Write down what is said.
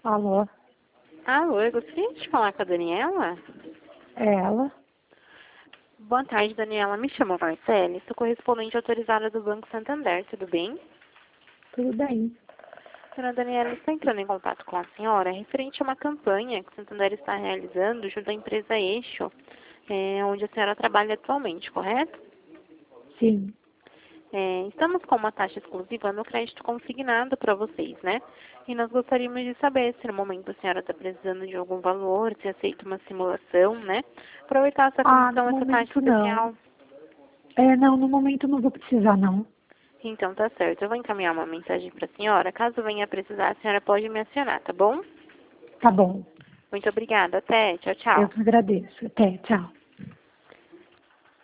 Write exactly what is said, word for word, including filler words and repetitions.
Alô? Alô, eu gostaria de falar com a Daniela? É ela? Boa tarde, Daniela. Me chamo Marcele, sou correspondente autorizada do Banco Santander, tudo bem? Tudo bem. Dona Daniela, estou entrando em contato com a senhora referente a uma campanha que o Santander está realizando junto à empresa Eixo, é, onde a senhora trabalha atualmente, correto? Sim. É, estamos com uma taxa exclusiva no crédito consignado para vocês, né? E nós gostaríamos de saber se no momento a senhora está precisando de algum valor, se aceita uma simulação, né? Aproveitar essa Ah, no condição, essa taxa momento não. especial. É, não, no momento não vou precisar, não. Então tá certo, eu vou encaminhar uma mensagem para a senhora. Caso venha a precisar, a senhora pode me acionar, tá bom? Tá bom. Muito obrigada, até, tchau, Eu tchau. que agradeço. Até, tchau.